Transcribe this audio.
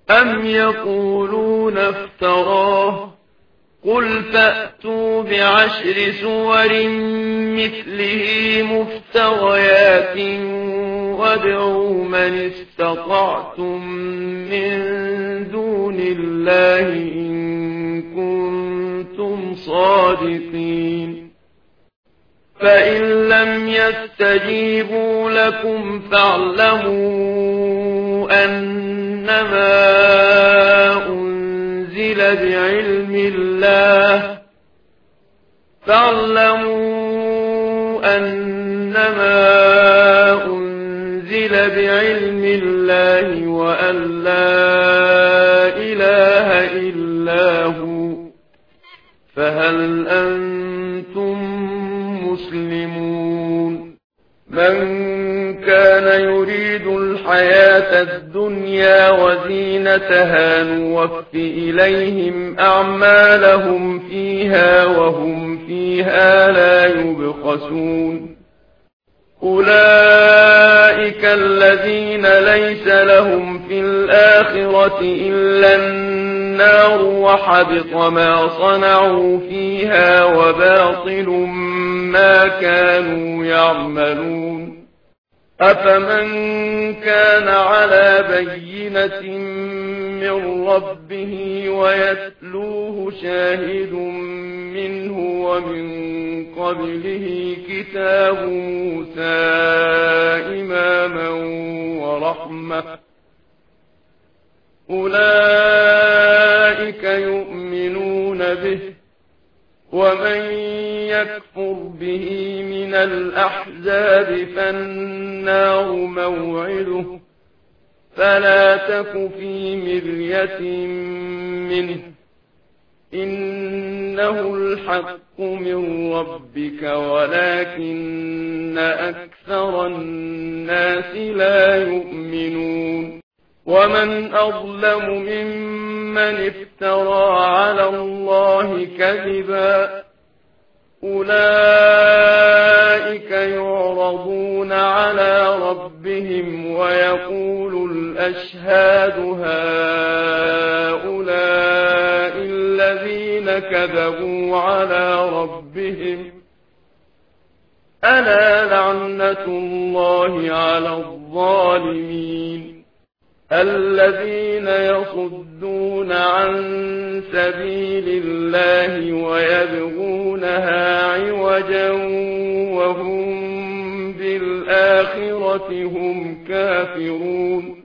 أم يقولون افتراه قل فأتوا بعشر سور مثله مفتريات وادعوا من استطعتم من دون الله إن كنتم صادقين فإن لم يستجيبوا لكم فاعلموا أنما أنزل بعلم الله وأن لا إله إلا هو فهل أنتم مسلمون من كان يريد الحياة الدنيا وزينتها نوف إليهم أعمالهم فيها وهم فيها لا يبخسون أولئك الذين ليس لهم في الآخرة إلا النار وحبط ما صنعوا فيها وباطل ما كانوا يعملون أفمن كان على بينة من ربه ويتلوه شاهد منه ومن قبله كتاب موسى إماما ورحمة أولئك يؤمنون به ومن يكفر به من الأحزاب فالنار موعده فلا تك في مرية منه إنه الحق من ربك ولكن أكثر الناس لا يؤمنون ومن أظلم ممن افترى على الله كذبا أولئك يعرضون على ربهم ويقول الأشهاد هؤلاء الذين كذبوا على ربهم ألا لعنة الله على الظالمين الذين يصدون عن سبيل الله ويبغونها عوجا وهم بالآخرة هم كافرون